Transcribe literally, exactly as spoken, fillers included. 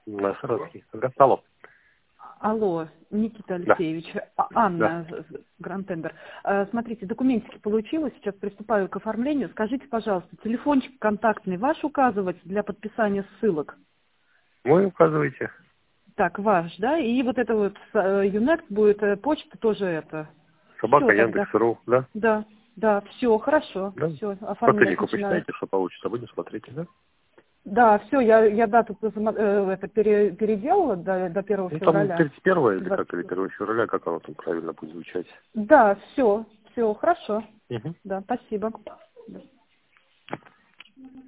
На Саратовский. Ага. Алло. Алло, Никита Да. Алексеевич, А- Анна, Гранд Тендер. Э, Смотрите, документики получилось, сейчас приступаю к оформлению. Скажите, пожалуйста, телефончик контактный ваш указывать для подписания ссылок? Вы указываете. Так, ваш, да? И вот это вот э, Юнект будет, э, почта тоже это. Собака Все тогда. Яндекс.ру, да? Да, да, все, хорошо, Да. все, По оформлять ценнику начинаю. посчитайте, что получится. Будем смотреть, да? Да, все, я, я дату посмо- э, это пере- переделала до, до первого Ну, там февраля. тридцать первое или двадцать. как, или первое февраля, как оно там правильно будет звучать. Да, все, все, хорошо. Угу. Да, спасибо. Да.